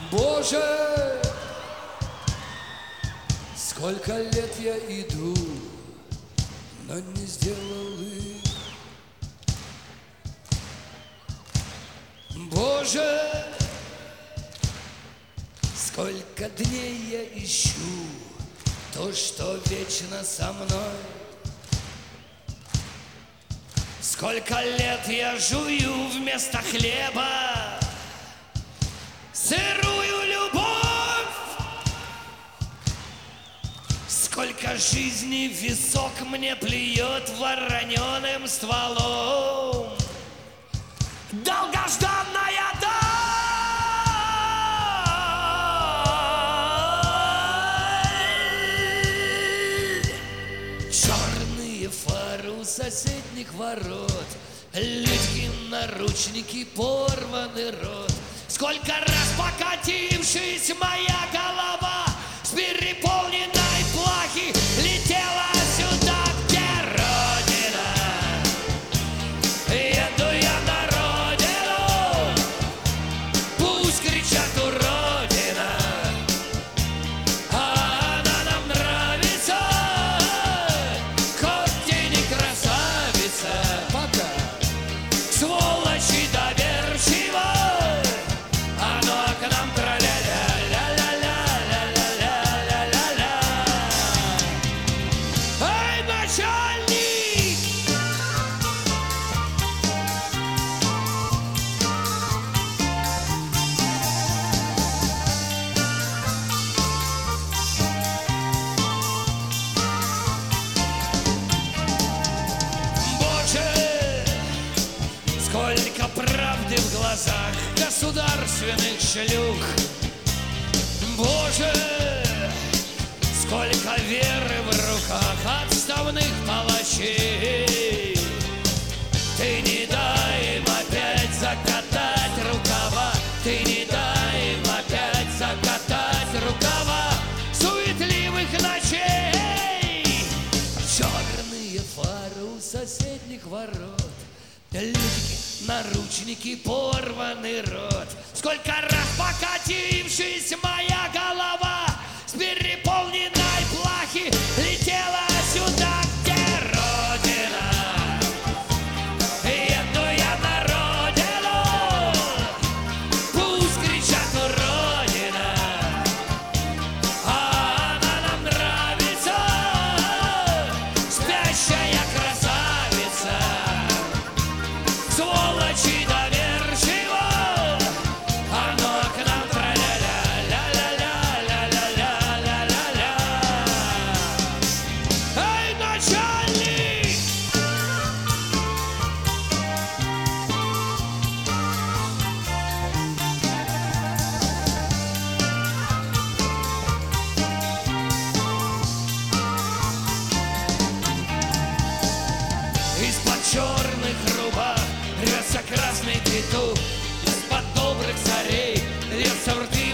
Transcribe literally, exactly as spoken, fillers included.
Боже, сколько лет я иду, но не сделал их. Боже, сколько дней я ищу то, что вечно со мной. Сколько лет я жую вместо хлеба сырую любовь. Сколько жизни в висок мне плюет вороненым стволом. Долгожданная даль. Черные фары у соседних ворот, литки, наручники, порванный рот. Сколько раз покатившись моя голова с переполненной плахи летела сюда, где Родина. Еду я на родину, пусть кричат уродина, а она нам нравится, хоть и не красавица. Пока. Сволочи доверчиво, оно к нам траля-ля, ля-ля-ля-ля-ля-ля-ля-ля-ля. Эй, начальник! Боже, сколько правды в глазах государственных шлюх. Боже, сколько веры в руках отставных палачей. Ты не дай им опять закатать рукава, ты не дай им опять закатать рукава суетливых ночей. Черные фары у соседних ворот, литки, наручники, порванный рот. Сколько раз покатившись моя голова с переполненной плахи летела сюда, где Родина. Еду я на родину, пусть кричат уродина, а она нам нравится, спящая красавица. Сволочи доверчиво, оно к нам траля-ля, ля-ля-ля, ля-ля-ля-ля-ля-ля. Эй, начальник! Из-под черных рубах рвется красный петух, из-под добрых царей льется в рты